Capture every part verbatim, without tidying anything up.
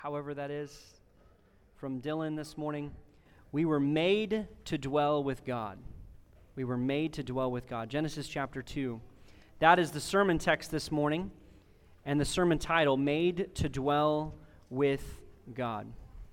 however that is, from Dylan this morning. We were made to dwell with God. We were made to dwell with God. Genesis chapter two. That is the sermon text this morning, and the sermon title, Made to Dwell with God.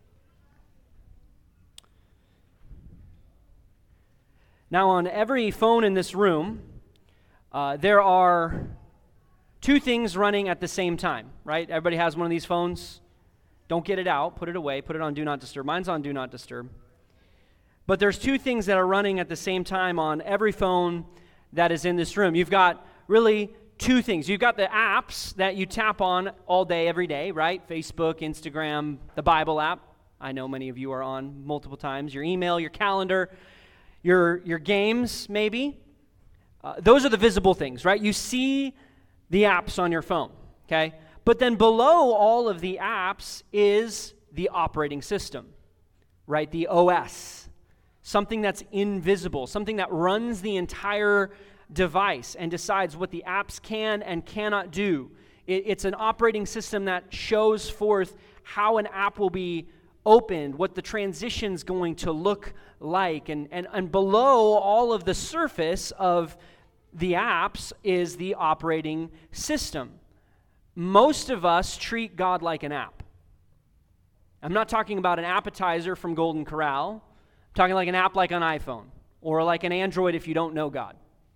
Now, on every phone in this room, uh, there are two things running at the same time, right? Everybody has one of these phones. Don't get it out. Put it away. Put it on Do Not Disturb. Mine's on Do Not Disturb. But there's two things that are running at the same time on every phone that is in this room. You've got really two things. You've got the apps that you tap on all day, every day, right? Facebook, Instagram, the Bible app. I know many of you are on multiple times. Your email, your calendar, your, your games, maybe. Uh, those are the visible things, right? You see the apps on your phone, okay? But then below all of the apps is the operating system, right? The O S, something that's invisible, something that runs the entire device and decides what the apps can and cannot do. It, it's an operating system that shows forth how an app will be opened, what the transition's going to look like. And, and, and below all of the surface of the apps is the operating system. Most of us treat God like an app. I'm not talking about an appetizer from Golden Corral. I'm talking like an app like an iPhone or like an Android if you don't know God.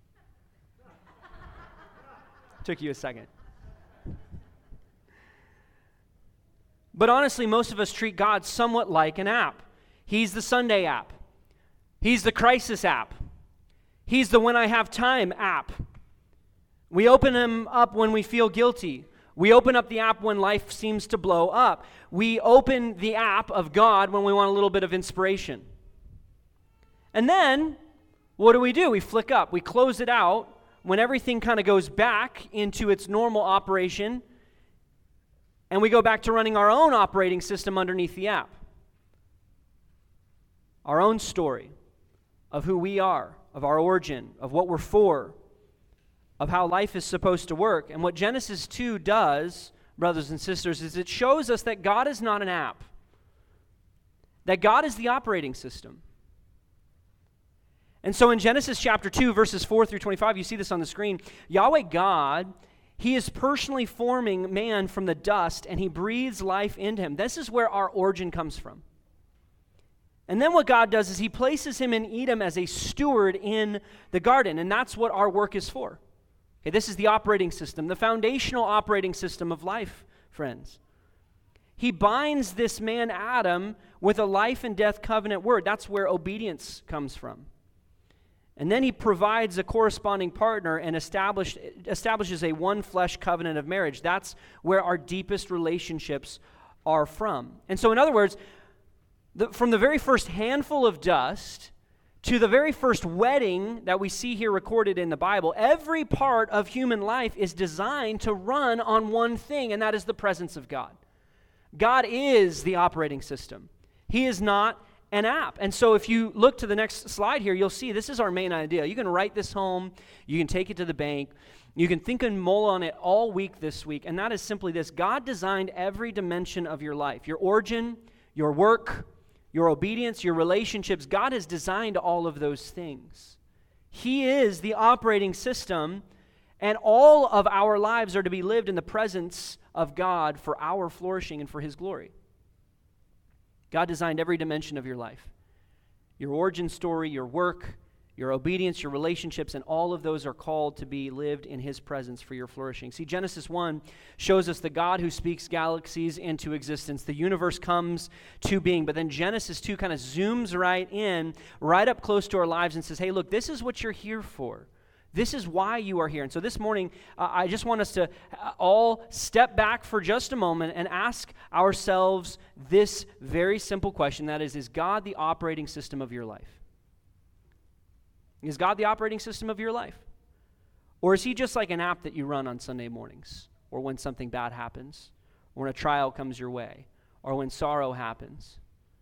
Took you a second. But honestly, most of us treat God somewhat like an app. He's the Sunday app. He's the crisis app. He's the when I have time app. We open him up when we feel guilty. We open up the app when life seems to blow up. We open the app of God when we want a little bit of inspiration. And then, what do we do? We flick up. We close it out when everything kind of goes back into its normal operation, and we go back to running our own operating system underneath the app. Our own story of who we are, of our origin, of what we're for, of how life is supposed to work. And what Genesis two does, brothers and sisters, is it shows us that God is not an app, that God is the operating system. And so in Genesis chapter two, verses four through twenty-five, you see this on the screen, Yahweh God, He is personally forming man from the dust, and He breathes life into him. This is where our origin comes from. And then what God does is He places him in Edom as a steward in the garden, and that's what our work is for. Okay, this is the operating system, the foundational operating system of life, friends. He binds this man Adam with a life and death covenant word. That's where obedience comes from. And then He provides a corresponding partner and establish, establishes a one-flesh covenant of marriage. That's where our deepest relationships are from. And so in other words, the, from the very first handful of dust to the very first wedding that we see here recorded in the Bible, every part of human life is designed to run on one thing, and that is the presence of God. God is the operating system. He is not an app. And so if you look to the next slide here, you'll see this is our main idea. You can write this home. You can take it to the bank. You can think and mull on it all week this week, and that is simply this. God designed every dimension of your life, your origin, your work, your obedience, your relationships. God has designed all of those things. He is the operating system, and all of our lives are to be lived in the presence of God for our flourishing and for His glory. God designed every dimension of your life. Your origin story, your work, your obedience, your relationships, and all of those are called to be lived in His presence for your flourishing. See, Genesis one shows us the God who speaks galaxies into existence. The universe comes to being, but then Genesis two kind of zooms right in, right up close to our lives and says, hey, look, this is what you're here for. This is why you are here. And so this morning, uh, I just want us to all step back for just a moment and ask ourselves this very simple question. That is, is God the operating system of your life? Is God the operating system of your life? Or is He just like an app that you run on Sunday mornings, or when something bad happens, or when a trial comes your way, or when sorrow happens?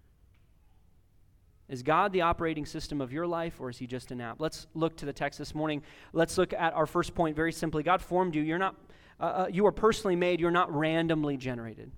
Is God the operating system of your life, or is He just an app? Let's look to the text this morning. Let's look at our first point very simply. God formed you. You're not, uh, uh, you are personally made. You're not randomly generated.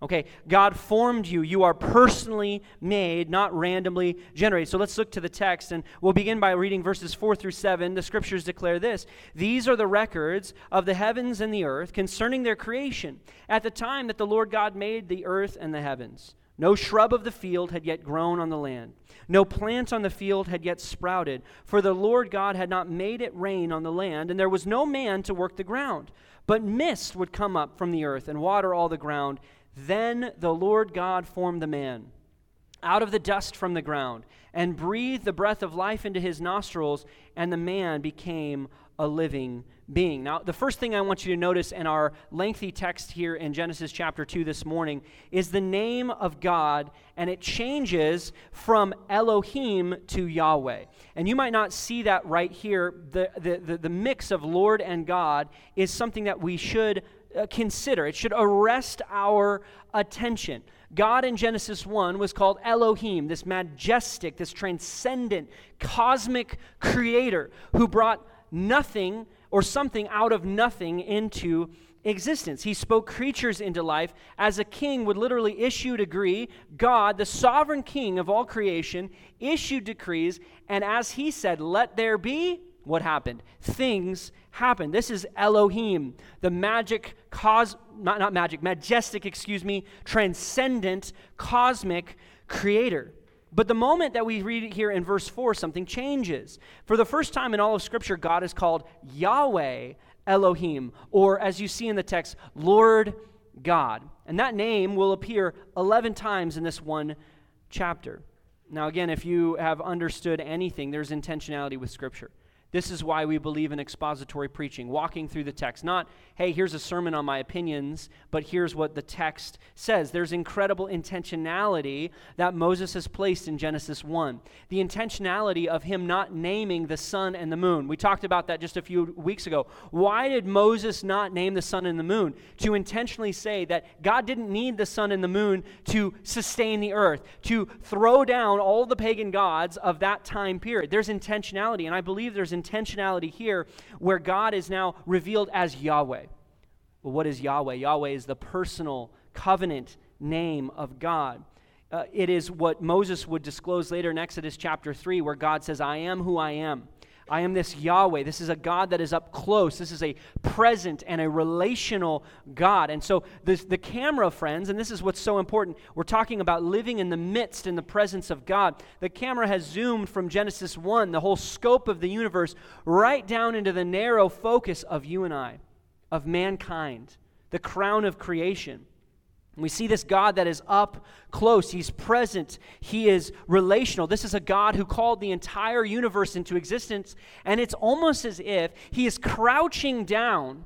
Okay, God formed you. You are personally made, not randomly generated. So let's look to the text, and we'll begin by reading verses four through seven. The scriptures declare this: "These are the records of the heavens and the earth concerning their creation, at the time that the Lord God made the earth and the heavens. No shrub of the field had yet grown on the land. No plant on the field had yet sprouted, for the Lord God had not made it rain on the land, and there was no man to work the ground. But mist would come up from the earth and water all the ground. Then the Lord God formed the man out of the dust from the ground and breathed the breath of life into his nostrils, and the man became a living being." Now, the first thing I want you to notice in our lengthy text here in Genesis chapter two this morning is the name of God, and it changes from Elohim to Yahweh. And you might not see that right here. The, the, the, the mix of Lord and God is something that we should uh, consider. It should arrest our attention. God in Genesis one was called Elohim, this majestic, this transcendent, cosmic creator who brought nothing or something out of nothing into existence. He spoke creatures into life as a king would literally issue a decree. God, the sovereign king of all creation, issued decrees, and as he said, "Let there be," what happened? Things happened. This is Elohim, the magic, cos, not, not magic, majestic, excuse me, transcendent, cosmic creator. But the moment that we read it here in verse four, something changes. For the first time in all of Scripture, God is called Yahweh Elohim, or as you see in the text, Lord God. And that name will appear eleven times in this one chapter. Now again, if you have understood anything, there's intentionality with Scripture. This is why we believe in expository preaching, walking through the text. Not, hey, here's a sermon on my opinions, but here's what the text says. There's incredible intentionality that Moses has placed in Genesis one. The intentionality of him not naming the sun and the moon. We talked about that just a few weeks ago. Why did Moses not name the sun and the moon? To intentionally say that God didn't need the sun and the moon to sustain the earth, to throw down all the pagan gods of that time period. There's intentionality, and I believe there's intentionality here where God is now revealed as Yahweh. Well, what is Yahweh? Yahweh is the personal covenant name of God. Uh, it is what Moses would disclose later in Exodus chapter three, where God says, "I am who I am. I am this Yahweh." This is a God that is up close. This is a present and a relational God. And so this, the camera, friends, and this is what's so important, we're talking about living in the midst, in the presence of God. The camera has zoomed from Genesis one, the whole scope of the universe, right down into the narrow focus of you and I, of mankind, the crown of creation. We see this God that is up close. He's present. He is relational. This is a God who called the entire universe into existence, and it's almost as if he is crouching down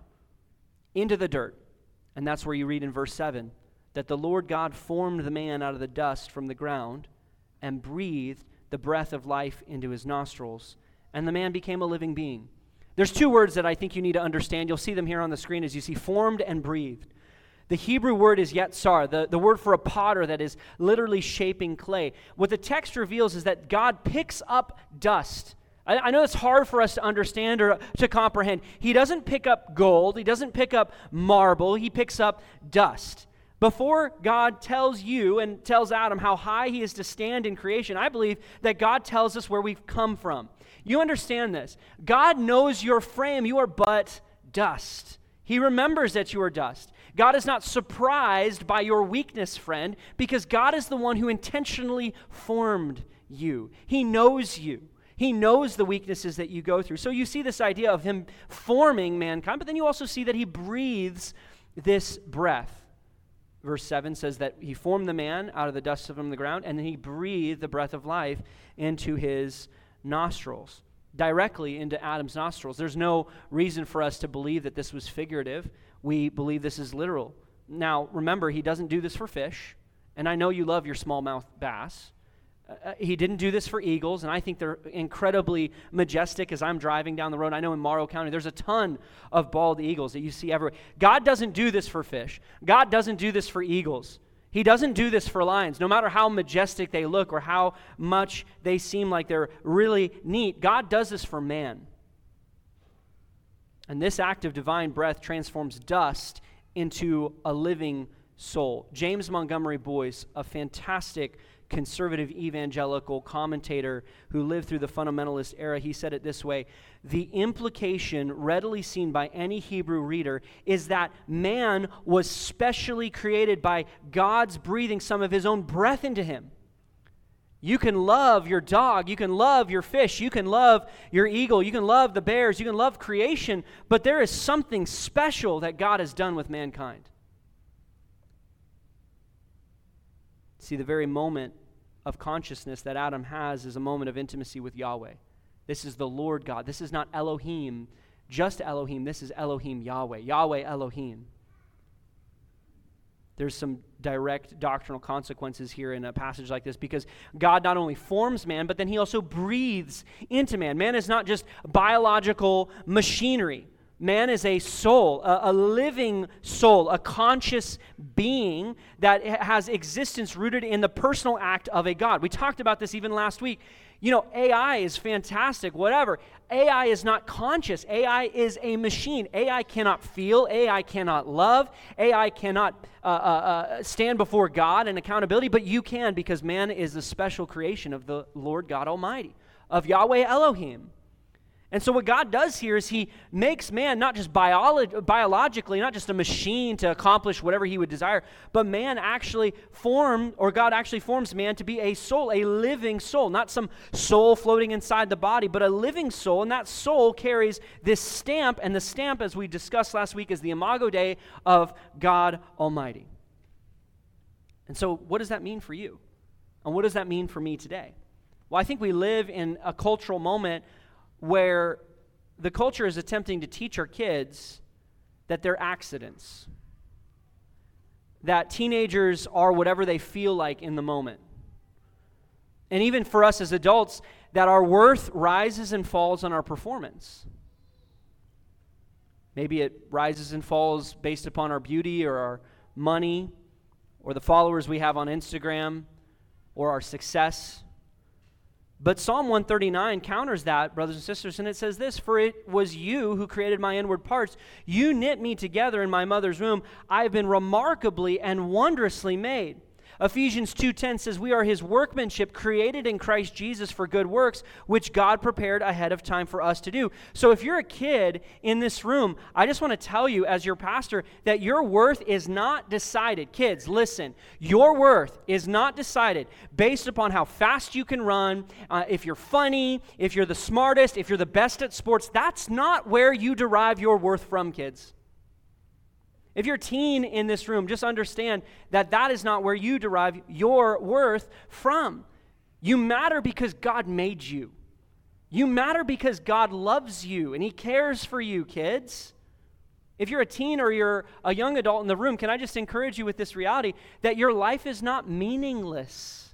into the dirt. And that's where you read in verse seven that the Lord God formed the man out of the dust from the ground and breathed the breath of life into his nostrils, and the man became a living being. There's two words that I think you need to understand. You'll see them here on the screen as you see formed and breathed. The Hebrew word is yetzar, the, the word for a potter that is literally shaping clay. What the text reveals is that God picks up dust. I, I know it's hard for us to understand or to comprehend. He doesn't pick up gold. He doesn't pick up marble. He picks up dust. Before God tells you and tells Adam how high he is to stand in creation, I believe that God tells us where we've come from. You understand this. God knows your frame. You are but dust. He remembers that you are dust. God is not surprised by your weakness, friend, because God is the one who intentionally formed you. He knows you. He knows the weaknesses that you go through. So you see this idea of him forming mankind, but then you also see that he breathes this breath. Verse seven says that he formed the man out of the dust from the ground, and then he breathed the breath of life into his nostrils, directly into Adam's nostrils. There's no reason for us to believe that this was figurative. We believe this is literal. Now, remember, he doesn't do this for fish, and I know you love your smallmouth bass. Uh, he didn't do this for eagles, and I think they're incredibly majestic as I'm driving down the road. I know in Morrow County, there's a ton of bald eagles that you see everywhere. God doesn't do this for fish. God doesn't do this for eagles. He doesn't do this for lions. No matter how majestic they look or how much they seem like they're really neat, God does this for man. And this act of divine breath transforms dust into a living soul. James Montgomery Boyce, a fantastic conservative evangelical commentator who lived through the fundamentalist era, he said it this way: the implication readily seen by any Hebrew reader is that man was specially created by God's breathing some of his own breath into him. You can love your dog, you can love your fish, you can love your eagle, you can love the bears, you can love creation, but there is something special that God has done with mankind. See, the very moment of consciousness that Adam has is a moment of intimacy with Yahweh. This is the Lord God. This is not Elohim, just Elohim. This is Elohim Yahweh, Yahweh Elohim. There's some direct doctrinal consequences here in a passage like this, because God not only forms man, but then he also breathes into man. Man is not just biological machinery. Man is a soul, a, a living soul, a conscious being that has existence rooted in the personal act of a God. We talked about this even last week. You know, A I is fantastic, whatever. A I is not conscious. A I is a machine. A I cannot feel. A I cannot love. A I cannot uh, uh, uh, stand before God in accountability, but you can, because man is the special creation of the Lord God Almighty, of Yahweh Elohim. And so what God does here is he makes man not just biolo- biologically, not just a machine to accomplish whatever he would desire, but man actually formed, or God actually forms man to be a soul, a living soul, not some soul floating inside the body, but a living soul. And that soul carries this stamp, and the stamp, as we discussed last week, is the Imago Dei of God Almighty. And so what does that mean for you? And what does that mean for me today? Well, I think we live in a cultural moment where the culture is attempting to teach our kids that they're accidents, that teenagers are whatever they feel like in the moment. And even for us as adults, that our worth rises and falls on our performance. Maybe it rises and falls based upon our beauty or our money or the followers we have on Instagram or our success. But Psalm one thirty-nine counters that, brothers and sisters, and it says this: "For it was you who created my inward parts. You knit me together in my mother's womb. I have been remarkably and wondrously made." Ephesians two ten says, "We are his workmanship, created in Christ Jesus for good works, which God prepared ahead of time for us to do." So if you're a kid in this room, I just want to tell you as your pastor that your worth is not decided. Kids, listen. Your worth is not decided based upon how fast you can run, uh, if you're funny, if you're the smartest, if you're the best at sports. That's not where you derive your worth from, kids. If you're a teen in this room, just understand that that is not where you derive your worth from. You matter because God made you. You matter because God loves you and he cares for you, kids. If you're a teen or you're a young adult in the room, can I just encourage you with this reality that your life is not meaningless.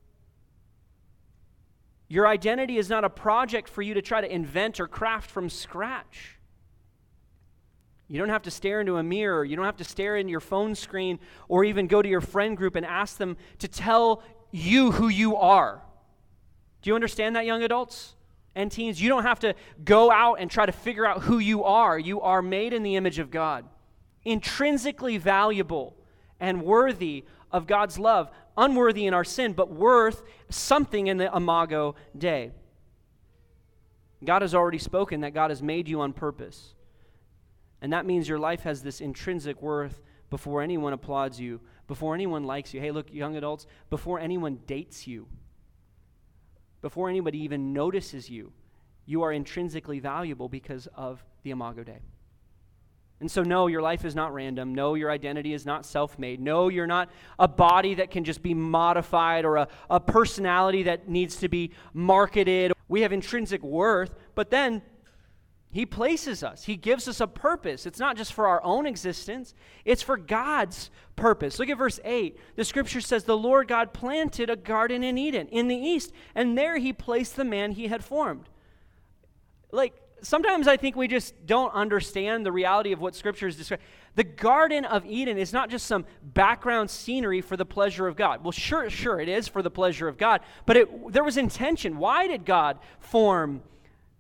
Your identity is not a project for you to try to invent or craft from scratch. You don't have to stare into a mirror. You don't have to stare into your phone screen or even go to your friend group and ask them to tell you who you are. Do you understand that, young adults and teens? You don't have to go out and try to figure out who you are. You are made in the image of God, intrinsically valuable and worthy of God's love, unworthy in our sin, but worth something in the Imago Dei. God has already spoken that God has made you on purpose. And that means your life has this intrinsic worth before anyone applauds you, before anyone likes you. Hey, look, young adults, before anyone dates you, before anybody even notices you, you are intrinsically valuable because of the Imago Dei. And so, no, your life is not random. No, your identity is not self-made. No, you're not a body that can just be modified or a, a personality that needs to be marketed. We have intrinsic worth, but then he places us. He gives us a purpose. It's not just for our own existence. It's for God's purpose. Look at verse eight. The scripture says, "The Lord God planted a garden in Eden, in the east, and there he placed the man he had formed." Like, sometimes I think we just don't understand the reality of what scripture is describing. The Garden of Eden is not just some background scenery for the pleasure of God. Well, sure, sure, it is for the pleasure of God, but it, there was intention. Why did God form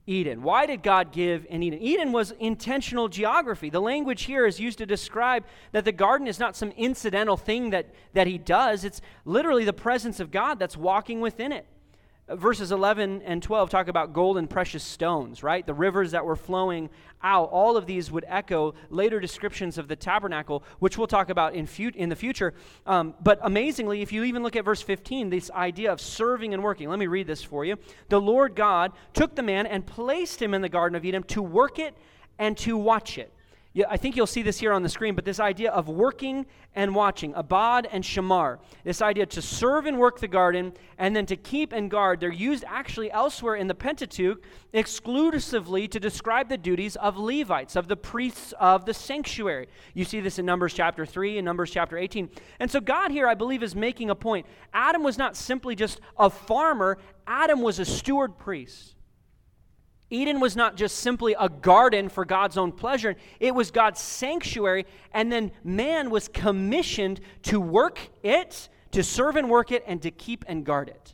Eden. Why did God give an Eden? Eden was intentional geography. The language here is used to describe that the garden is not some incidental thing that, that he does. It's literally the presence of God that's walking within it. Verses eleven and twelve talk about gold and precious stones, right? The rivers that were flowing out. All of these would echo later descriptions of the tabernacle, which we'll talk about in, fut- in the future. Um, but amazingly, if you even look at verse fifteen, this idea of serving and working. Let me read this for you. The Lord God took the man and placed him in the Garden of Eden to work it and to watch it. Yeah, I think you'll see this here on the screen, but this idea of working and watching, abad and shamar, this idea to serve and work the garden and then to keep and guard, they're used actually elsewhere in the Pentateuch exclusively to describe the duties of Levites, of the priests of the sanctuary. You see this in Numbers chapter three and Numbers chapter eighteen. And so God here, I believe, is making a point. Adam was not simply just a farmer. Adam was a steward priest. Eden was not just simply a garden for God's own pleasure. It was God's sanctuary, and then man was commissioned to work it, to serve and work it, and to keep and guard it.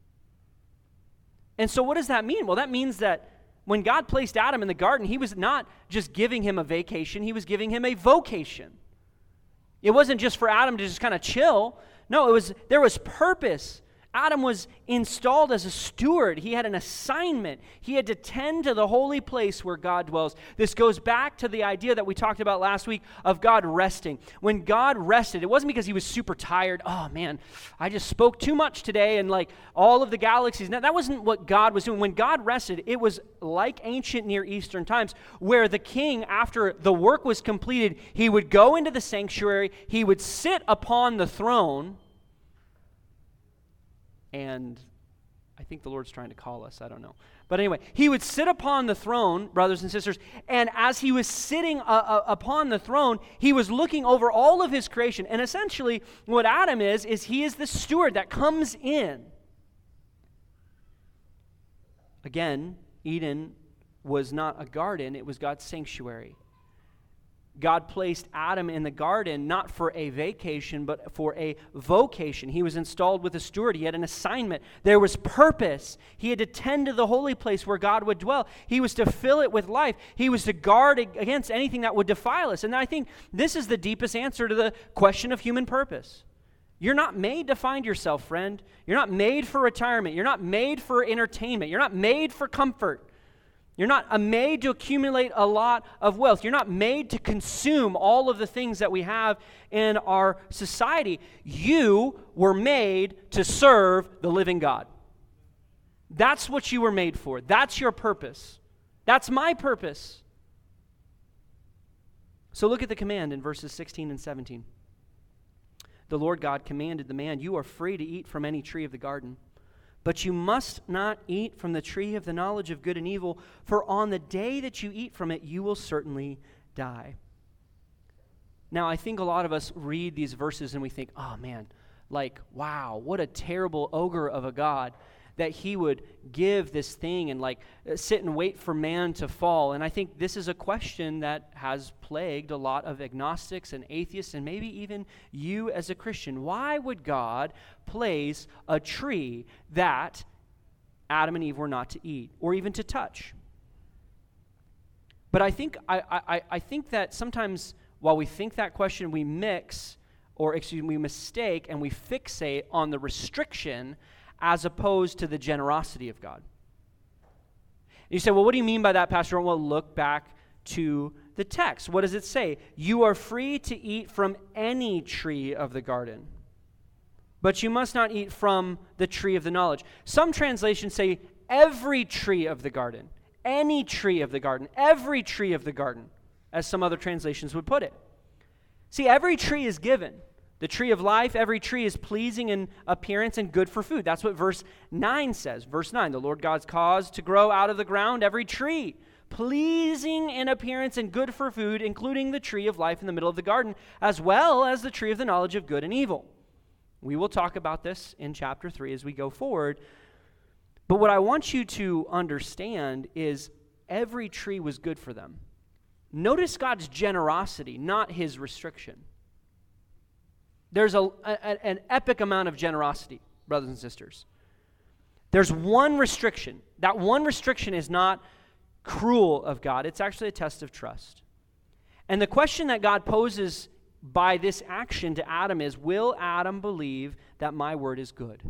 And so what does that mean? Well, that means that when God placed Adam in the garden, he was not just giving him a vacation, he was giving him a vocation. It wasn't just for Adam to just kind of chill. No, it was there was purpose. Adam was installed as a steward. He had an assignment. He had to tend to the holy place where God dwells. This goes back to the idea that we talked about last week of God resting. When God rested, it wasn't because he was super tired. Oh man, I just spoke too much today and like all of the galaxies. Now, that wasn't what God was doing. When God rested, it was like ancient Near Eastern times where the king, after the work was completed, he would go into the sanctuary, he would sit upon the throne. And I think the Lord's trying to call us. I don't know. But anyway, he would sit upon the throne, brothers and sisters, and as he was sitting uh, uh, upon the throne, he was looking over all of his creation. And essentially, what Adam is, is he is the steward that comes in. Again, Eden was not a garden. It was God's sanctuary. God placed Adam in the garden not for a vacation, but for a vocation. He was installed with a steward. He had an assignment. There was purpose. He had to tend to the holy place where God would dwell. He was to fill it with life. He was to guard against anything that would defile us. And I think this is the deepest answer to the question of human purpose. You're not made to find yourself, friend. You're not made for retirement. You're not made for entertainment. You're not made for comfort. You're not made to accumulate a lot of wealth. You're not made to consume all of the things that we have in our society. You were made to serve the living God. That's what you were made for. That's your purpose. That's my purpose. So look at the command in verses sixteen and seventeen. The Lord God commanded the man, "You are free to eat from any tree of the garden, but you must not eat from the tree of the knowledge of good and evil, for on the day that you eat from it, you will certainly die." Now, I think a lot of us read these verses and we think, oh man, like, wow, what a terrible ogre of a God that he would give this thing and like sit and wait for man to fall. And I think this is a question that has plagued a lot of agnostics and atheists and maybe even you as a Christian. Why would God place a tree that Adam and Eve were not to eat or even to touch? But I think I, I, I think that sometimes while we think that question, we mix or excuse me, we mistake and we fixate on the restriction as opposed to the generosity of God. You say, well, what do you mean by that, Pastor? Well, look back to the text. What does it say? You are free to eat from any tree of the garden, but you must not eat from the tree of the knowledge. Some translations say every tree of the garden, any tree of the garden, every tree of the garden, as some other translations would put it. See, every tree is given. The tree of life, every tree is pleasing in appearance and good for food. That's what verse nine says. Verse nine, the Lord God's caused to grow out of the ground every tree, pleasing in appearance and good for food, including the tree of life in the middle of the garden, as well as the tree of the knowledge of good and evil. We will talk about this in chapter three as we go forward. But what I want you to understand is every tree was good for them. Notice God's generosity, not his restriction. There's a, a, an epic amount of generosity, brothers and sisters. There's one restriction. That one restriction is not cruel of God. It's actually a test of trust. And the question that God poses by this action to Adam is, will Adam believe that my word is good?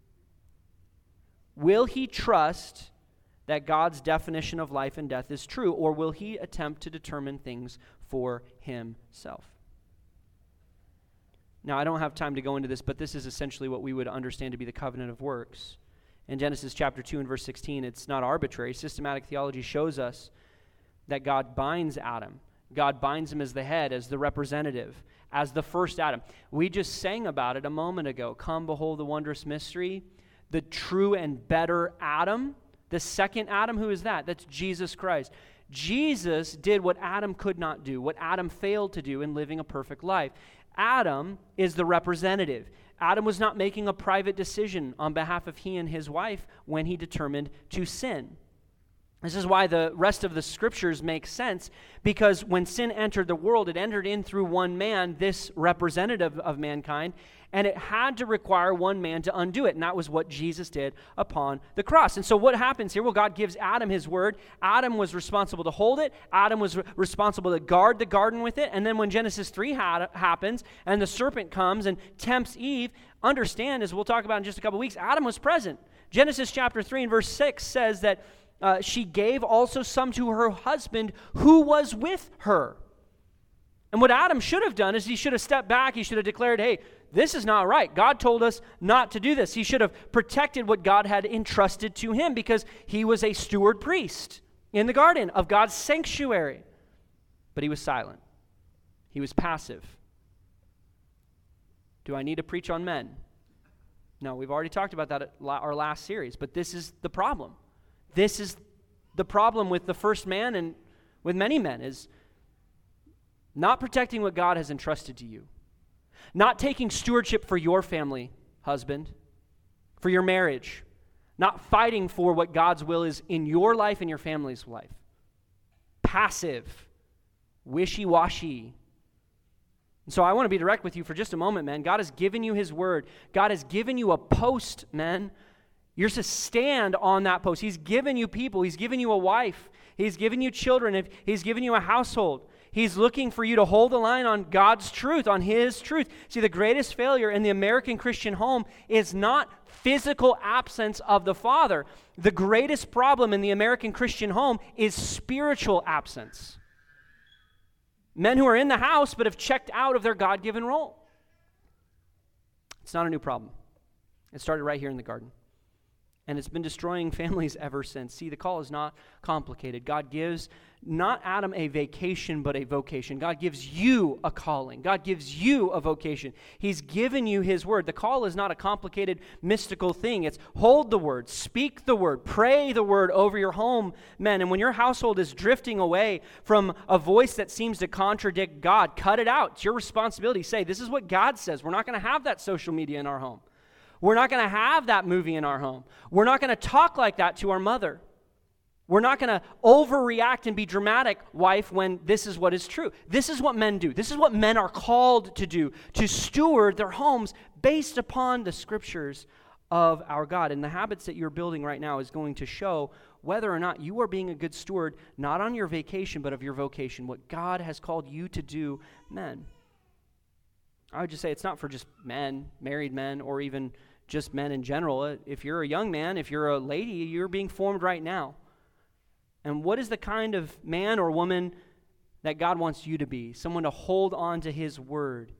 Will he trust that God's definition of life and death is true, or will he attempt to determine things for himself? Now, I don't have time to go into this, but this is essentially what we would understand to be the covenant of works. In Genesis chapter two and verse sixteen, it's not arbitrary. Systematic theology shows us that God binds Adam. God binds him as the head, as the representative, as the first Adam. We just sang about it a moment ago. Come, behold the wondrous mystery. The true and better Adam. The second Adam, who is that? That's Jesus Christ. Jesus did what Adam could not do, what Adam failed to do in living a perfect life. Adam is the representative. Adam was not making a private decision on behalf of he and his wife when he determined to sin. This is why the rest of the scriptures make sense, because when sin entered the world, it entered in through one man, this representative of mankind, and it had to require one man to undo it, and that was what Jesus did upon the cross. And so what happens here? Well, God gives Adam his word. Adam was responsible to hold it. Adam was re- responsible to guard the garden with it. And then when Genesis three ha- happens, and the serpent comes and tempts Eve, understand, as we'll talk about in just a couple weeks, Adam was present. Genesis chapter three and verse six says that Uh, she gave also some to her husband who was with her. And what Adam should have done is he should have stepped back. He should have declared, hey, this is not right. God told us not to do this. He should have protected what God had entrusted to him because he was a steward priest in the garden of God's sanctuary. But he was silent. He was passive. Do I need to preach on men? No, we've already talked about that at our last series, but this is the problem. This is the problem with the first man and with many men, is not protecting what God has entrusted to you. Not taking stewardship for your family, husband, for your marriage. Not fighting for what God's will is in your life and your family's life. Passive, wishy-washy. And so I want to be direct with you for just a moment, man. God has given you his word. God has given you a post, man. You're to stand on that post. He's given you people. He's given you a wife. He's given you children. He's given you a household. He's looking for you to hold the line on God's truth, on his truth. See, the greatest failure in the American Christian home is not physical absence of the father. The greatest problem in the American Christian home is spiritual absence. Men who are in the house but have checked out of their God-given role. It's not a new problem. It started right here in the garden. And it's been destroying families ever since. See, the call is not complicated. God gives not Adam a vacation, but a vocation. God gives you a calling. God gives you a vocation. He's given you his word. The call is not a complicated, mystical thing. It's hold the word, speak the word, pray the word over your home, men. And when your household is drifting away from a voice that seems to contradict God, cut it out. It's your responsibility. Say, this is what God says. We're not going to have that social media in our home. We're not going to have that movie in our home. We're not going to talk like that to our mother. We're not going to overreact and be dramatic, wife, when this is what is true. This is what men do. This is what men are called to do, to steward their homes based upon the scriptures of our God. And the habits that you're building right now is going to show whether or not you are being a good steward, not on your vacation, but of your vocation, what God has called you to do, men. I would just say it's not for just men, married men, or even just men in general. If you're a young man, if you're a lady, you're being formed right now. And what is the kind of man or woman that God wants you to be? Someone to hold on to his word.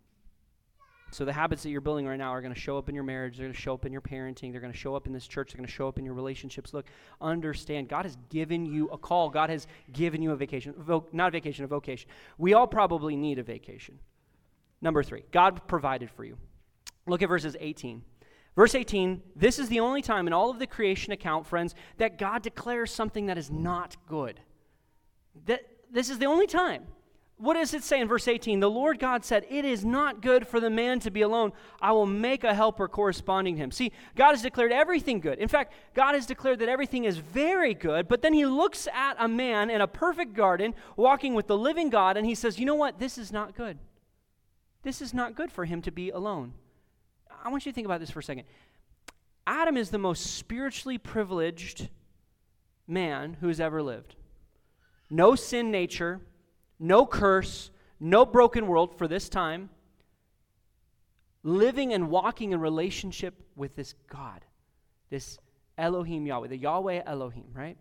So the habits that you're building right now are going to show up in your marriage. They're going to show up in your parenting. They're going to show up in this church. They're going to show up in your relationships. Look, understand, God has given you a call. God has given you a vacation. Vo- not a vacation, a vocation. We all probably need a vacation. Number three, God provided for you. Look at verses eighteen. Verse eighteen, this is the only time in all of the creation account, friends, that God declares something that is not good. That this is the only time. What does it say in verse eighteen? The Lord God said, it is not good for the man to be alone. I will make a helper corresponding to him. See, God has declared everything good. In fact, God has declared that everything is very good, but then he looks at a man in a perfect garden walking with the living God, and he says, you know what? This is not good. This is not good for him to be alone. I want you to think about this for a second. Adam is the most spiritually privileged man who's ever lived. No sin nature, no curse, no broken world for this time. Living and walking in relationship with this God, this Elohim Yahweh, the Yahweh Elohim, right?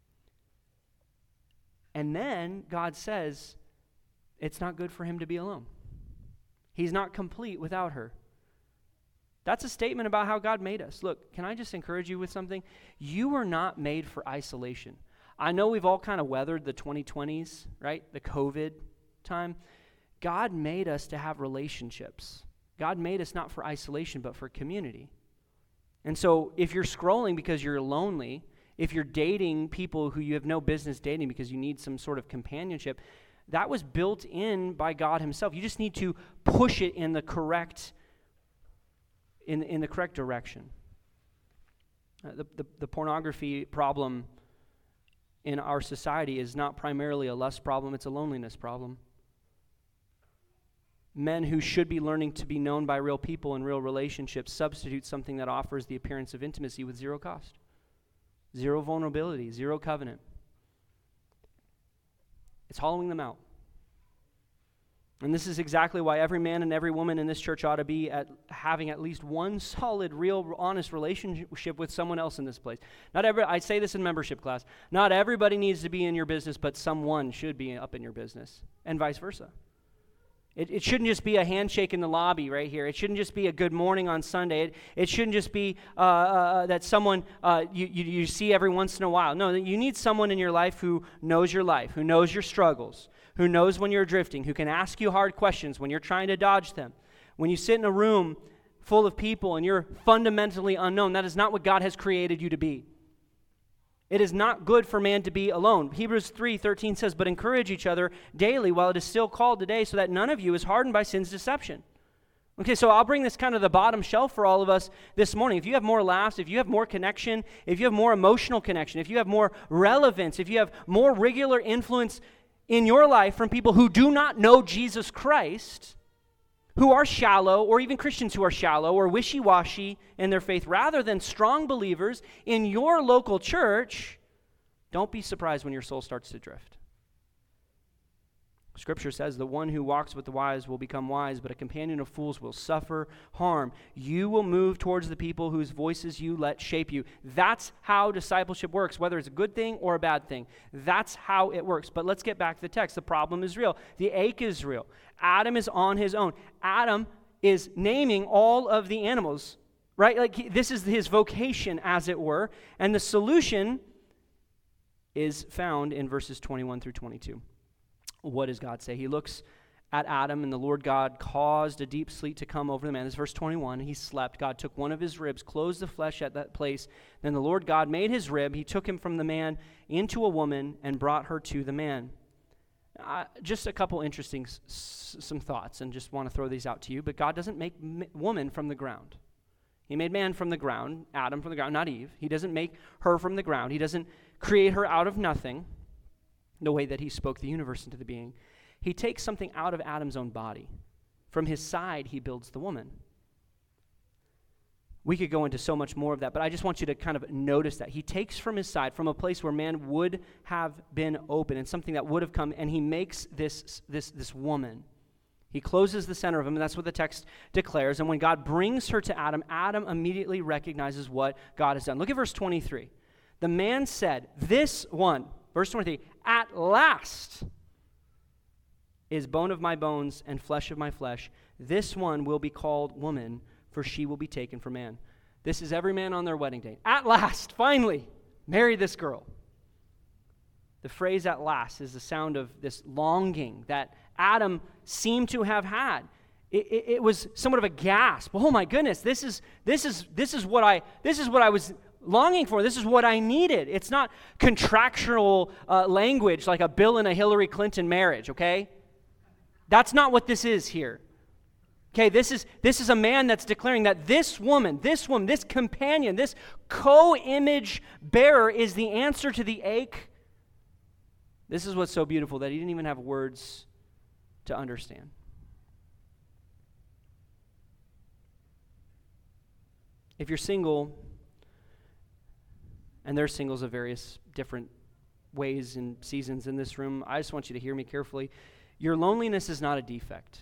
And then God says it's not good for him to be alone. He's not complete without her. That's a statement about how God made us. Look, can I just encourage you with something? You were not made for isolation. I know we've all kind of weathered the twenty twenties, right? The COVID time. God made us to have relationships. God made us not for isolation, but for community. And so if you're scrolling because you're lonely, if you're dating people who you have no business dating because you need some sort of companionship, that was built in by God himself. You just need to push it in the correct in, in the correct direction. Uh, the, the, the pornography problem in our society is not primarily a lust problem, it's a loneliness problem. Men who should be learning to be known by real people in real relationships substitute something that offers the appearance of intimacy with zero cost, zero vulnerability, zero covenant. It's hollowing them out. And this is exactly why every man and every woman in this church ought to be at having at least one solid, real, honest relationship with someone else in this place. Not every, I say this in membership class, not everybody needs to be in your business, but someone should be up in your business, and vice versa. It, it shouldn't just be a handshake in the lobby right here. It shouldn't just be a good morning on Sunday. It, it shouldn't just be uh, uh, that someone uh, you, you, you see every once in a while. No, you need someone in your life who knows your life, who knows your struggles, who knows when you're drifting, who can ask you hard questions when you're trying to dodge them. When you sit in a room full of people and you're fundamentally unknown, that is not what God has created you to be. It is not good for man to be alone. Hebrews three thirteen says, but encourage each other daily while it is still called today, so that none of you is hardened by sin's deception. Okay, so I'll bring this kind of the bottom shelf for all of us this morning. If you have more laughs, if you have more connection, if you have more emotional connection, if you have more relevance, if you have more regular influence in your life from people who do not know Jesus Christ, who are shallow, or even Christians who are shallow or wishy-washy in their faith, rather than strong believers in your local church, don't be surprised when your soul starts to drift. Scripture says, the one who walks with the wise will become wise, but a companion of fools will suffer harm. You will move towards the people whose voices you let shape you. That's how discipleship works, whether it's a good thing or a bad thing. That's how it works. But let's get back to the text. The problem is real. The ache is real. Adam is on his own. Adam is naming all of the animals, right? Like he, this is his vocation, as it were. And the solution is found in verses twenty-one through twenty-two. What does God say? He looks at Adam, and the Lord God caused a deep sleep to come over the man. This is verse twenty-one. He slept. God took one of his ribs, closed the flesh at that place. Then the Lord God made his rib. He took him from the man into a woman and brought her to the man. Uh, just a couple interesting s- s- some thoughts, and just want to throw these out to you. But God doesn't make m- woman from the ground. He made man from the ground, Adam from the ground, not Eve. He doesn't make her from the ground. He doesn't create her out of nothing, the way that he spoke the universe into the being. He takes something out of Adam's own body. From his side, he builds the woman. We could go into so much more of that, but I just want you to kind of notice that. He takes from his side, from a place where man would have been open, and something that would have come, and he makes this, this, this woman. He closes the center of him, and that's what the text declares. And when God brings her to Adam, Adam immediately recognizes what God has done. Look at verse twenty-three. The man said, this one, verse twenty-three, at last is bone of my bones and flesh of my flesh. This one will be called woman, for she will be taken from man. This is every man on their wedding day. At last, finally, marry this girl. The phrase at last is the sound of this longing that Adam seemed to have had. It, it, it was somewhat of a gasp. Oh my goodness, this is this is this is what I this is what I was longing for. This is what I needed. It's not contractual uh, language like a Bill and a Hillary Clinton marriage, okay? That's not what this is here. Okay, this is this is a man that's declaring that this woman, this woman, this companion, this co-image bearer is the answer to the ache. This is what's so beautiful, that he didn't even have words to understand. If you're single And there's singles of various different ways and seasons in this room. I just want you to hear me carefully. Your loneliness is not a defect.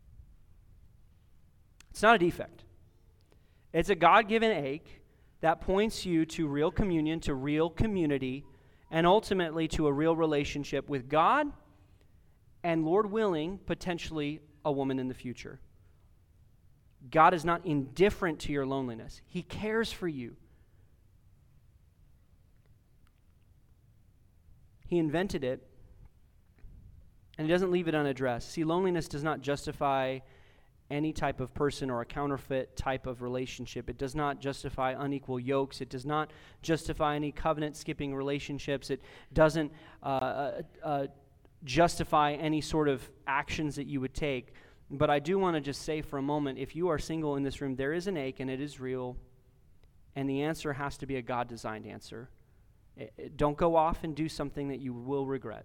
It's not a defect. It's a God-given ache that points you to real communion, to real community, and ultimately to a real relationship with God and, Lord willing, potentially a woman in the future. God is not indifferent to your loneliness. He cares for you. He invented it, and he doesn't leave it unaddressed. See, loneliness does not justify any type of person or a counterfeit type of relationship. It does not justify unequal yokes. It does not justify any covenant-skipping relationships. It doesn't uh, uh, uh, justify any sort of actions that you would take. But I do want to just say for a moment, if you are single in this room, there is an ache, and it is real, and the answer has to be a God-designed answer. It, it, don't go off and do something that you will regret.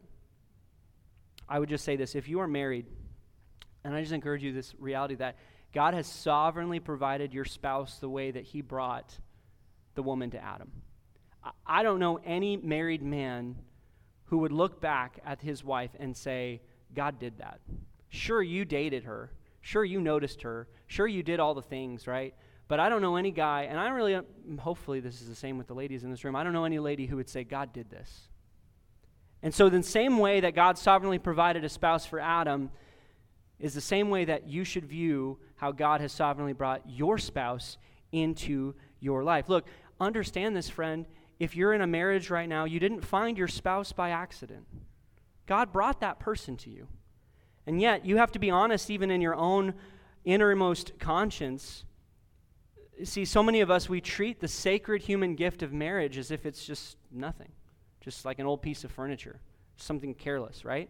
I would just say this, if you are married, and I just encourage you this reality that God has sovereignly provided your spouse the way that he brought the woman to Adam. I, I don't know any married man who would look back at his wife and say, God did that. Sure, you dated her. Sure, you noticed her. Sure, you did all the things, right? But I don't know any guy, and I don't really, hopefully this is the same with the ladies in this room, I don't know any lady who would say, God did this. And so the same way that God sovereignly provided a spouse for Adam is the same way that you should view how God has sovereignly brought your spouse into your life. Look, understand this, friend. If you're in a marriage right now, you didn't find your spouse by accident. God brought that person to you. And yet, you have to be honest even in your own innermost conscience. See, so many of us, we treat the sacred human gift of marriage as if it's just nothing, just like an old piece of furniture, something careless, right?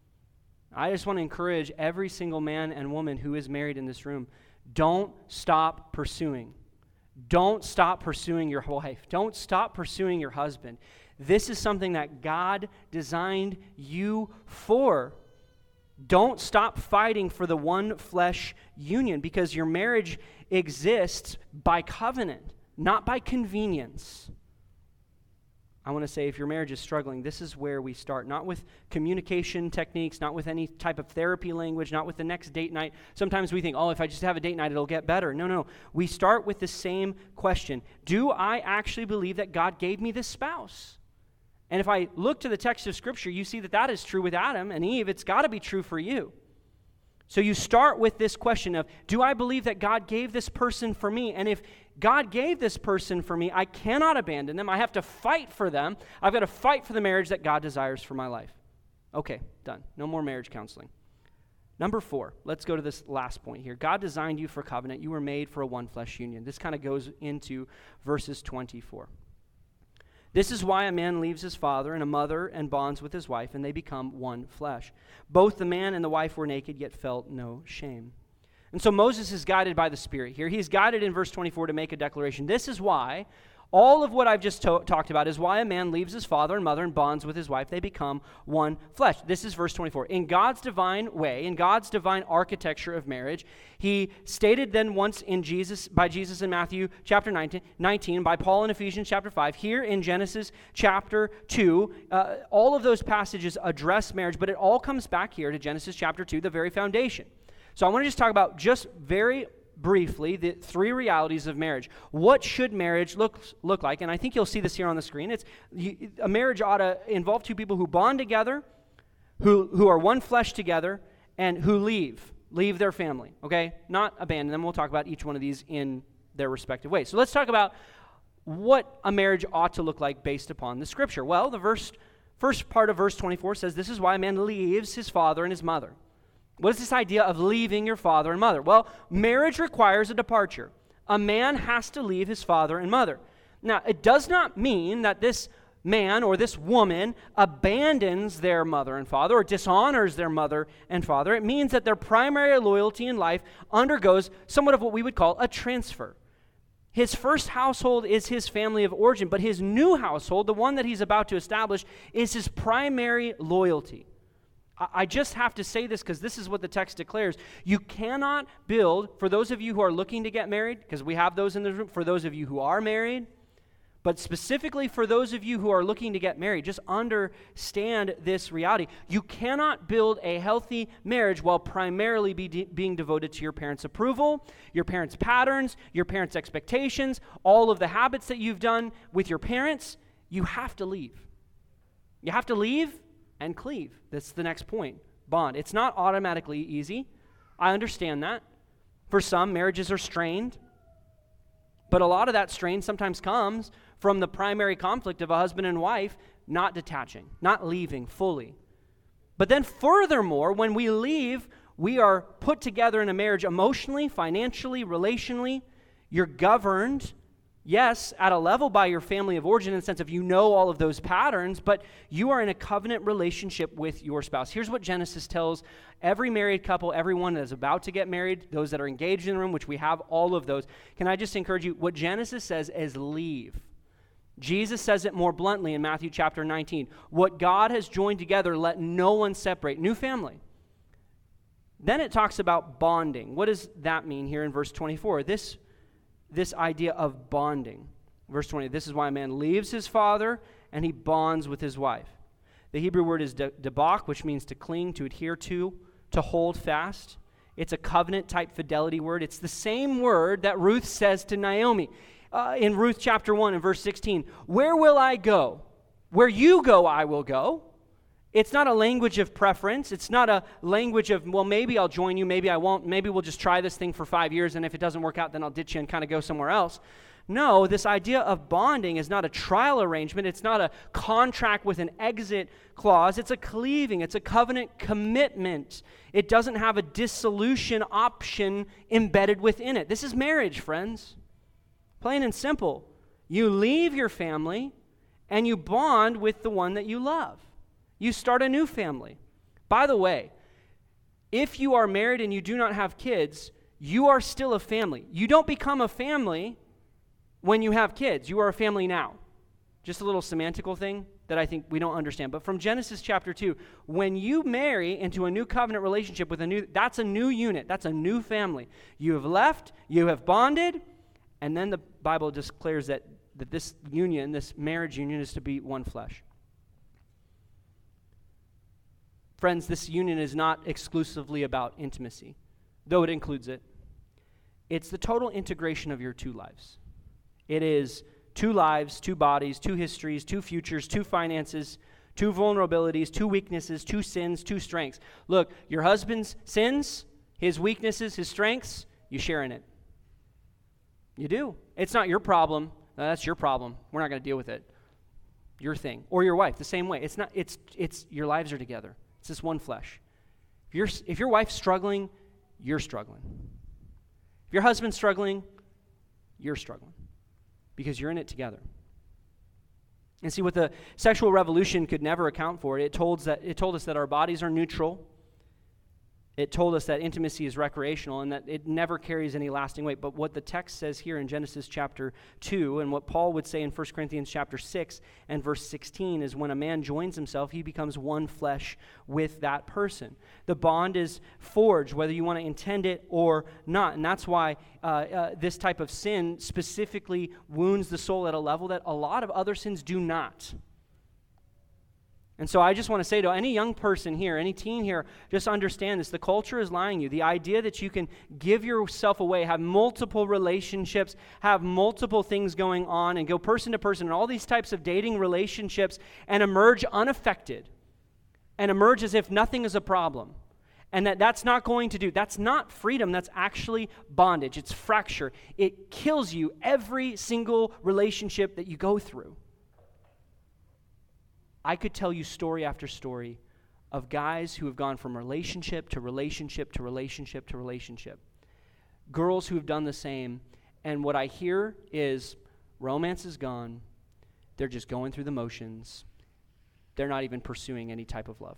I just want to encourage every single man and woman who is married in this room, don't stop pursuing. Don't stop pursuing your wife. Don't stop pursuing your husband. This is something that God designed you for. Don't stop fighting for the one flesh union, because your marriage exists by covenant, not by convenience. I want to say if your marriage is struggling, this is where we start. Not with communication techniques, not with any type of therapy language, not with the next date night. Sometimes we think, oh, if I just have a date night, it'll get better. No, no. We start with the same question. Do I actually believe that God gave me this spouse? And if I look to the text of Scripture, you see that that is true with Adam and Eve. It's got to be true for you. So you start with this question of, do I believe that God gave this person for me? And if God gave this person for me, I cannot abandon them. I have to fight for them. I've got to fight for the marriage that God desires for my life. Okay, done. No more marriage counseling. Number four, let's go to this last point here. God designed you for covenant. You were made for a one-flesh union. This kind of goes into verses twenty-four. This is why a man leaves his father and a mother and bonds with his wife, and they become one flesh. Both the man and the wife were naked, yet felt no shame. And so Moses is guided by the Spirit here. He's guided in verse twenty-four to make a declaration. This is why, all of what I've just to- talked about is why a man leaves his father and mother and bonds with his wife. They become one flesh. This is verse twenty-four. In God's divine way, in God's divine architecture of marriage, he stated then once in Jesus, by Jesus in Matthew chapter nineteen, by Paul in Ephesians chapter five, here in Genesis chapter two, uh, all of those passages address marriage, but it all comes back here to Genesis chapter two, the very foundation. So I want to just talk about just very briefly the three realities of marriage. What should marriage look look like? And I think you'll see this here on the screen. It's you, a marriage ought to involve two people who bond together, who who are one flesh together, and who leave leave their family. Okay, not abandon them. We'll talk about each one of these in their respective ways. So let's talk about what a marriage ought to look like based upon the Scripture. Well, the verse first part of verse twenty-four says, "This is why a man leaves his father and his mother." What is this idea of leaving your father and mother? Well, marriage requires a departure. A man has to leave his father and mother. Now, it does not mean that this man or this woman abandons their mother and father or dishonors their mother and father. It means that their primary loyalty in life undergoes somewhat of what we would call a transfer. His first household is his family of origin, but his new household, the one that he's about to establish, is his primary loyalty. I just have to say this because this is what the text declares. You cannot build, for those of you who are looking to get married, because we have those in the room, for those of you who are married, But specifically for those of you who are looking to get married, just understand this reality. You cannot build a healthy marriage while primarily be de- being devoted to your parents' approval, your parents' patterns, your parents' expectations, all of the habits that you've done with your parents. You have to leave. You have to leave and cleave. That's the next point. Bond. It's not automatically easy. I understand that. For some, marriages are strained. But a lot of that strain sometimes comes from the primary conflict of a husband and wife not detaching, not leaving fully. But then furthermore, when we leave, we are put together in a marriage emotionally, financially, relationally. You're governed, yes, at a level by your family of origin in the sense of you know all of those patterns, but you are in a covenant relationship with your spouse. Here's what Genesis tells every married couple, everyone that is about to get married, those that are engaged in the room, which we have all of those. Can I just encourage you, what Genesis says is leave. Jesus says it more bluntly in Matthew chapter nineteen. What God has joined together, let no one separate. New family. Then it talks about bonding. What does that mean here in verse twenty-four? This, this idea of bonding. Verse twenty, this is why a man leaves his father and he bonds with his wife. The Hebrew word is de- debach, which means to cling, to adhere to, to hold fast. It's a covenant-type fidelity word. It's the same word that Ruth says to Naomi. Uh, in Ruth chapter one and verse sixteen, where will I go? Where you go, I will go. It's not a language of preference. It's not a language of, well, maybe I'll join you, maybe I won't. Maybe we'll just try this thing for five years, and if it doesn't work out, then I'll ditch you and kind of go somewhere else. No, this idea of bonding is not a trial arrangement. It's not a contract with an exit clause. It's a cleaving. It's a covenant commitment. It doesn't have a dissolution option embedded within it. This is marriage, friends. Plain and simple. You leave your family and you bond with the one that you love. You start a new family. By the way, if you are married and you do not have kids, you are still a family. You don't become a family when you have kids. You are a family now. Just a little semantical thing that I think we don't understand. But from Genesis chapter two, when you marry into a new covenant relationship with a new, that's a new unit. That's a new family. You have left, you have bonded, and then the Bible declares that, that this union, this marriage union, is to be one flesh. Friends, this union is not exclusively about intimacy, though it includes it. It's the total integration of your two lives. It is two lives, two bodies, two histories, two futures, two finances, two vulnerabilities, two weaknesses, two sins, two strengths. Look, your husband's sins, his weaknesses, his strengths, you share in it. You do. It's not your problem. No, that's your problem. We're not going to deal with it. Your thing. Or your wife, the same way. It's not, it's, it's, your lives are together. It's this one flesh. If, you're, if your wife's struggling, you're struggling. If your husband's struggling, you're struggling. Because you're in it together. And see, what the sexual revolution could never account for, it told, that, it told us that our bodies are neutral. It told us that intimacy is recreational and that it never carries any lasting weight. But what the text says here in Genesis chapter two and what Paul would say in First Corinthians chapter six and verse sixteen is when a man joins himself, he becomes one flesh with that person. The bond is forged, whether you want to intend it or not. And that's why uh, uh, this type of sin specifically wounds the soul at a level that a lot of other sins do not. And so I just want to say to any young person here, any teen here, just understand this. The culture is lying to you. The idea that you can give yourself away, have multiple relationships, have multiple things going on, and go person to person, and all these types of dating relationships, and emerge unaffected, and emerge as if nothing is a problem, and that that's not going to do. That's not freedom. That's actually bondage. It's fracture. It kills you every single relationship that you go through. I could tell you story after story of guys who have gone from relationship to relationship to relationship to relationship. Girls who have done the same. And what I hear is romance is gone. They're just going through the motions. They're not even pursuing any type of love.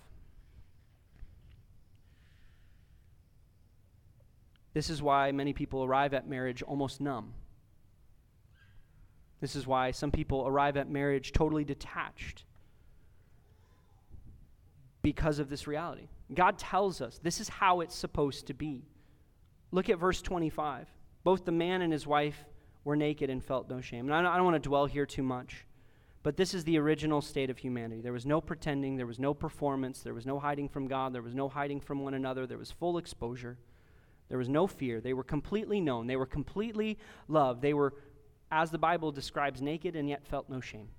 This is why many people arrive at marriage almost numb. This is why some people arrive at marriage totally detached. Because of this reality. God tells us this is how it's supposed to be. Look at verse twenty-five. Both the man and his wife were naked and felt no shame. And I don't, I don't want to dwell here too much, but this is the original state of humanity. There was no pretending. There was no performance. There was no hiding from God. There was no hiding from one another. There was full exposure. There was no fear. They were completely known. They were completely loved. They were, as the Bible describes, naked and yet felt no shame.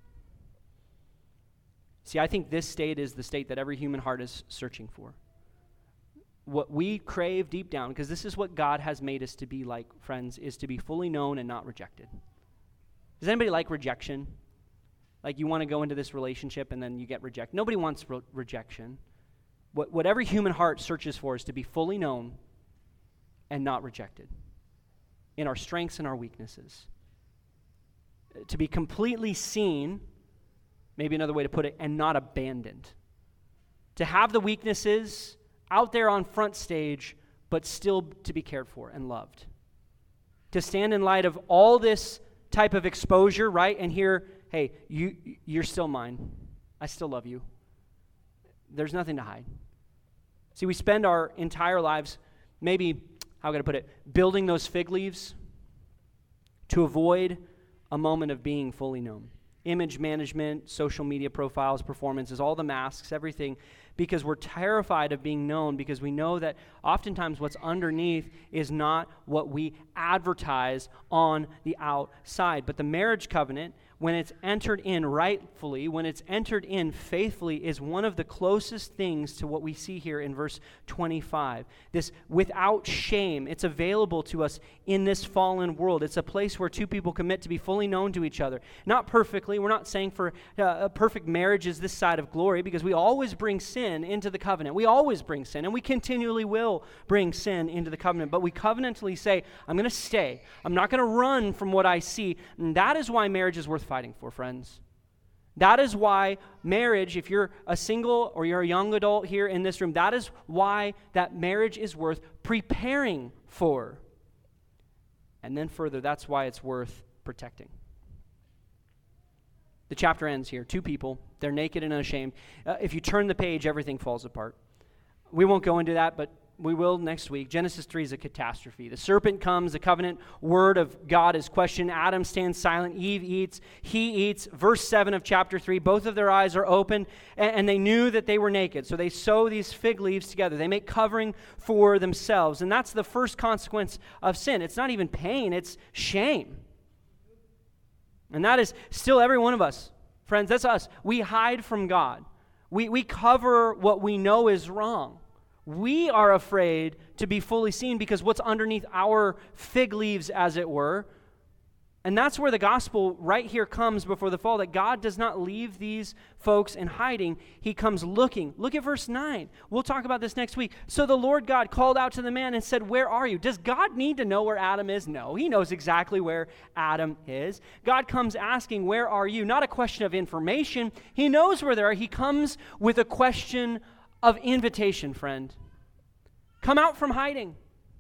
See, I think this state is the state that every human heart is searching for. What we crave deep down, because this is what God has made us to be like, friends, is to be fully known and not rejected. Does anybody like rejection? Like you want to go into this relationship and then you get rejected. Nobody wants re- rejection. What, what every human heart searches for is to be fully known and not rejected in our strengths and our weaknesses. To be completely seen, maybe another way to put it, and not abandoned. To have the weaknesses out there on front stage, but still to be cared for and loved. To stand in light of all this type of exposure, right, and hear, hey, you, you're still mine. I still love you. There's nothing to hide. See, we spend our entire lives, maybe, how can I put it, building those fig leaves to avoid a moment of being fully known. Image management, social media profiles, performances, all the masks, everything, because we're terrified of being known, because we know that oftentimes what's underneath is not what we advertise on the outside. But the marriage covenant, when it's entered in rightfully, when it's entered in faithfully, is one of the closest things to what we see here in verse twenty-five. This without shame, it's available to us in this fallen world. It's a place where two people commit to be fully known to each other. Not perfectly. We're not saying for uh, a perfect marriage is this side of glory, because we always bring sin into the covenant. We always bring sin, and we continually will bring sin into the covenant. But we covenantally say, I'm going to stay. I'm not going to run from what I see. And that is why marriage is worth fighting for, friends. That is why marriage, if you're a single or you're a young adult here in this room, that is why that marriage is worth preparing for. And then further, that's why it's worth protecting. The chapter ends here. Two people, they're naked and unashamed. Uh, if you turn the page, everything falls apart. We won't go into that, but we will next week. Genesis three is a catastrophe. The serpent comes, the covenant word of God is questioned. Adam stands silent. Eve eats. He eats. Verse seven of chapter three, both of their eyes are open, and, and they knew that they were naked. So they sew these fig leaves together. They make covering for themselves. And that's the first consequence of sin. It's not even pain, it's shame. And that is still every one of us. Friends, that's us. We hide from God. We, we cover what we know is wrong. We are afraid to be fully seen because what's underneath our fig leaves, as it were. And that's where the gospel right here comes before the fall, that God does not leave these folks in hiding. He comes looking. Look at verse nine. We'll talk about this next week. So the Lord God called out to the man and said, where are you? Does God need to know where Adam is? No, he knows exactly where Adam is. God comes asking, where are you? Not a question of information. He knows where they are. He comes with a question of invitation, friend. Come out from hiding.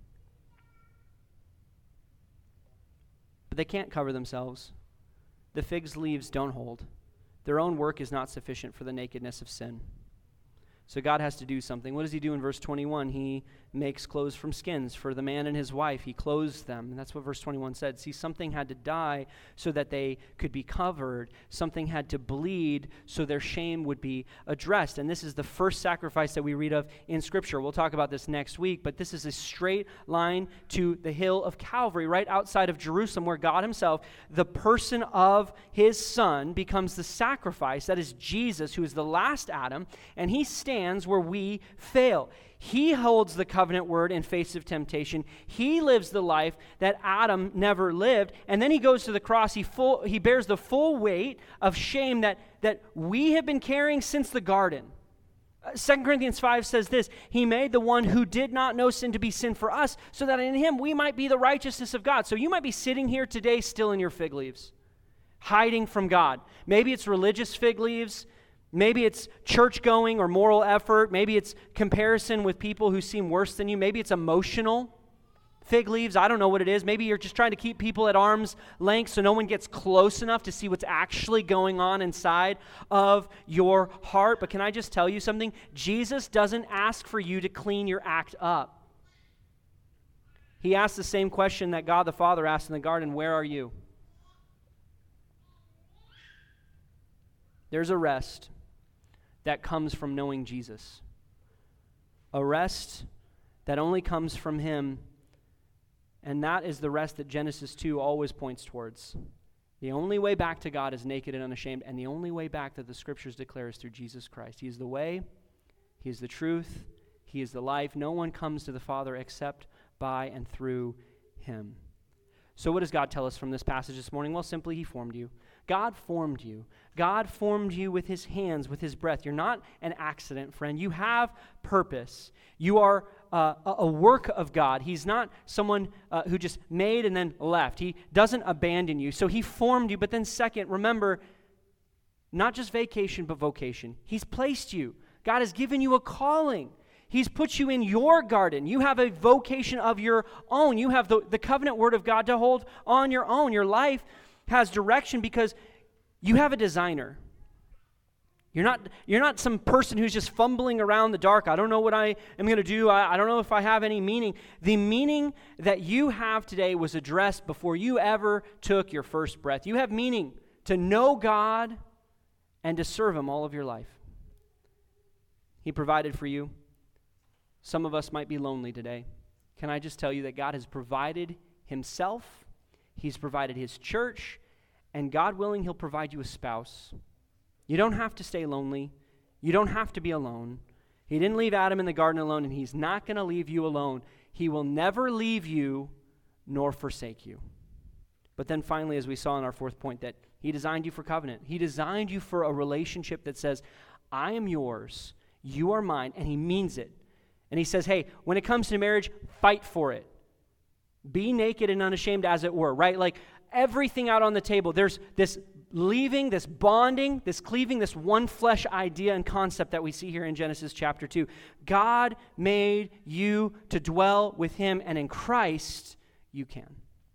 But they can't cover themselves. The fig leaves don't hold. Their own work is not sufficient for the nakedness of sin. So God has to do something. What does he do in verse twenty-one? He makes clothes from skins for the man and his wife. He clothes them. And that's what verse twenty-one said. See, something had to die so that they could be covered. Something had to bleed so their shame would be addressed. And this is the first sacrifice that we read of in Scripture. We'll talk about this next week, but this is a straight line to the hill of Calvary, right outside of Jerusalem, where God himself, the person of his Son, becomes the sacrifice. That is Jesus, who is the last Adam, and he stands where we fail. He holds the covenant word in face of temptation. He lives the life that Adam never lived. And then he goes to the cross. He full, he bears the full weight of shame that, that we have been carrying since the garden. Uh, Second Corinthians five says this, he made the one who did not know sin to be sin for us, so that in him we might be the righteousness of God. So you might be sitting here today still in your fig leaves, hiding from God. Maybe it's religious fig leaves. Maybe it's church going or moral effort. Maybe it's comparison with people who seem worse than you. Maybe it's emotional fig leaves. I don't know what it is. Maybe you're just trying to keep people at arm's length so no one gets close enough to see what's actually going on inside of your heart. But can I just tell you something? Jesus doesn't ask for you to clean your act up. He asked the same question that God the Father asked in the garden, where are you? There's a rest that comes from knowing Jesus. A rest that only comes from him, and that is the rest that Genesis two always points towards. The only way back to God is naked and unashamed, and the only way back that the Scriptures declare is through Jesus Christ. He is the way, he is the truth, he is the life. No one comes to the Father except by and through him. So what does God tell us from this passage this morning? Well, simply, he formed you. God formed you. God formed you with his hands, with his breath. You're not an accident, friend. You have purpose. You are uh, a work of God. He's not someone uh, who just made and then left. He doesn't abandon you. So he formed you. But then second, remember, not just vacation, but vocation. He's placed you. God has given you a calling. He's put you in your garden. You have a vocation of your own. You have the, the covenant word of God to hold on your own. Your life has direction because you have a designer. You're not, you're not some person who's just fumbling around the dark. I don't know what I am going to do. I, I don't know if I have any meaning. The meaning that you have today was addressed before you ever took your first breath. You have meaning to know God and to serve him all of your life. He provided for you. Some of us might be lonely today. Can I just tell you that God has provided himself, he's provided his church, and God willing, he'll provide you a spouse. You don't have to stay lonely. You don't have to be alone. He didn't leave Adam in the garden alone, and he's not going to leave you alone. He will never leave you nor forsake you. But then finally, as we saw in our fourth point, that he designed you for covenant. He designed you for a relationship that says, I am yours, you are mine, and he means it. And he says, hey, when it comes to marriage, fight for it. Be naked and unashamed, as it were, right? Like everything out on the table. There's this leaving, this bonding, this cleaving, this one flesh idea and concept that we see here in Genesis chapter two. God made you to dwell with him, and in Christ, you can.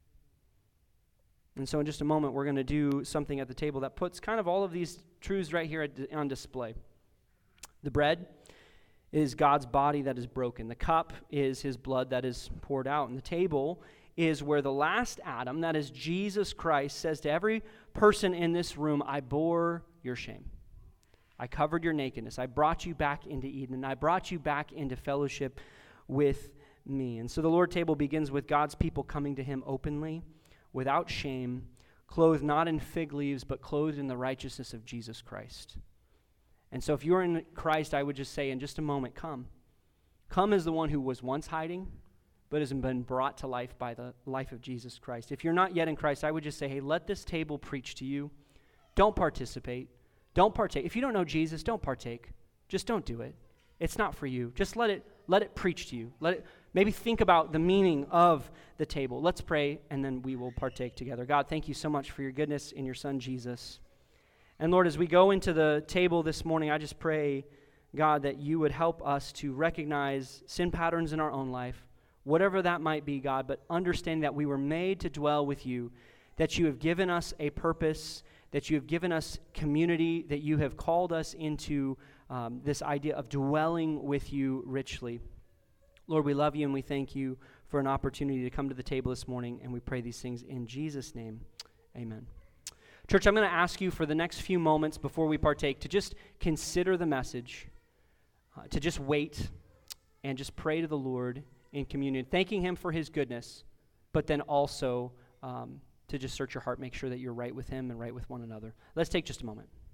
And so in just a moment, we're going to do something at the table that puts kind of all of these truths right here on display. The bread is God's body that is broken. The cup is his blood that is poured out. And the table is where the last Adam, that is Jesus Christ, says to every person in this room, I bore your shame. I covered your nakedness. I brought you back into Eden. I brought you back into fellowship with me. And so the Lord's table begins with God's people coming to him openly, without shame, clothed not in fig leaves, but clothed in the righteousness of Jesus Christ. And so if you're in Christ, I would just say in just a moment, come. Come as the one who was once hiding, but has been brought to life by the life of Jesus Christ. If you're not yet in Christ, I would just say, hey, let this table preach to you. Don't participate. Don't partake. If you don't know Jesus, don't partake. Just don't do it. It's not for you. Just let it let it preach to you. Let it maybe think about the meaning of the table. Let's pray, and then we will partake together. God, thank you so much for your goodness in your Son, Jesus. And Lord, as we go into the table this morning, I just pray, God, that you would help us to recognize sin patterns in our own life, whatever that might be, God, but understand that we were made to dwell with you, that you have given us a purpose, that you have given us community, that you have called us into um, this idea of dwelling with you richly. Lord, we love you and we thank you for an opportunity to come to the table this morning, and we pray these things in Jesus' name. Amen. Church, I'm going to ask you for the next few moments before we partake to just consider the message, uh, to just wait and just pray to the Lord in communion, thanking him for his goodness, but then also um, to just search your heart, make sure that you're right with him and right with one another. Let's take just a moment.